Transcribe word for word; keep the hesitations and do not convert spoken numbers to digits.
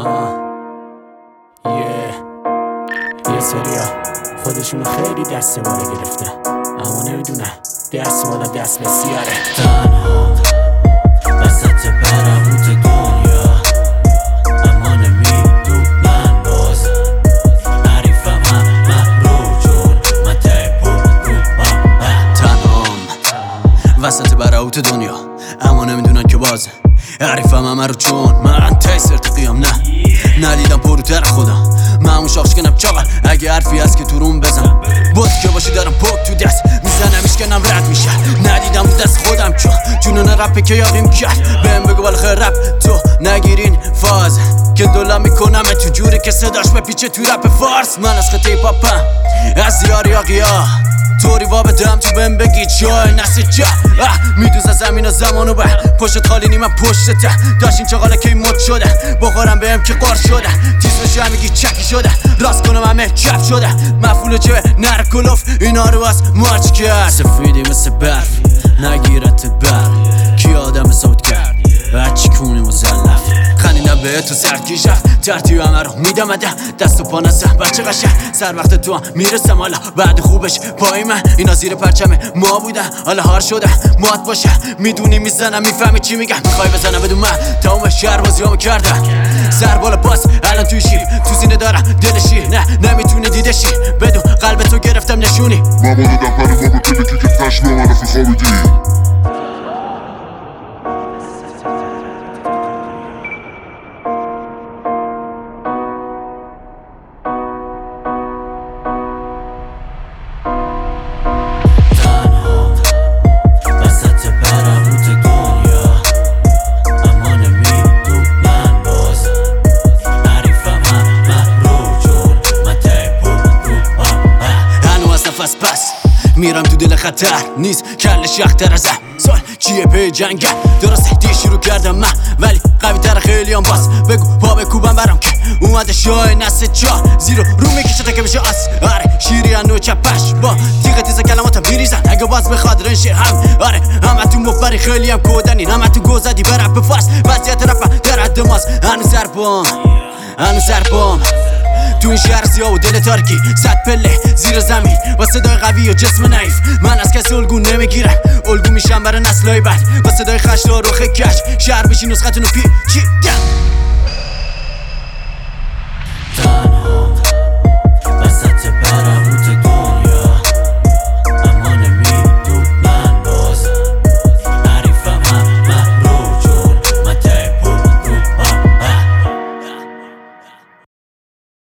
آه یه یه سریا خودشونو خیلی دست بالا گرفته، اما نمیدونه دست بالا دست بسیاره. تنها وسط برهوت دنیا، اما نمیدونن باز عریفم همه رو جون من تیپو رو تنهام وسط برهوت دنیا، اما نمیدونن که باز عریفم همه رو چون من تی سرت قیام نه ندیدم پروتر خودم معمون شاخش کنم چاقل اگه حرفی هست که تو روم بزن بود که باشی دارم پک تو دست میزنمش کنم رد میشه ندیدم رو دست خودم چون جونون رپه که یاقیم کرد بهم بگو بالاخره رپ تو نگیرین فاز که دولا میکنم تو جوری که صداش بپیچه تو رپ فارس. من از خطه پاپم از دیار یاقیا طوری وا بدم تو بهم بگی جای نسه جا میدوز از زمین و زمانو به پشت خالی نی من پشت ته داشتین چاقاله که مد شده بخورم بهم که قار شده تیز بشه میگی چکی شده راست کنم همه چپ شده مفعول چه نر کلوف اینا رو از مارچ کرد سفیدی مثل برف نگیرت بر کی آدم صوت کرد هرچی کونی مزلف خنینم به تو سرکیش رفت ترتیب همه رو میدم اده دست و پا نسه بچه قشه سر وقت تو هم میرسم حالا بعد خوبش پای من اینا زیر پرچم ما بودن حالا هار شده مات باشه میدونی میزنم میفهمی چی میگم میخوای بزنم بدون من تمام شهر بازی همو کردم سر بالا باز الان تویشی تو سینه دارم دلشی نه نمیتونی دیدشی بدون قلب تو گرفتم نشونی من بودم پنو بابا کلیکی که پشم و منافی خوابیدی پس میرم تو دل خطر نیست کلش یختر ازم سال چیه پی جنگه درسته دی شروع کردم من ولی قوی تر خیلی هم باز بگو پا بکوبم برام که اومده شای نسه چا زیرو رو میکشه تا که بشه آس آره شیری هنو چپش با تیغ تیز کلماتم میریزن اگه باز بخواد رنشه هم آره همه تو مفبری خیلی هم کودنین همه تو گوزدی برپ فارس وضعیت رفت در حد ماست هنو سرپام هنو سرپام تو این شهر سیاه و دل تارکی صد پله زیر زمین با صدای قوی و جسم نحیف من از کسی الگو نمیگیرم الگو میشم برای نسلای بعد با صدای خشت و رخ کش شهر بشی نسختونو پیچیدم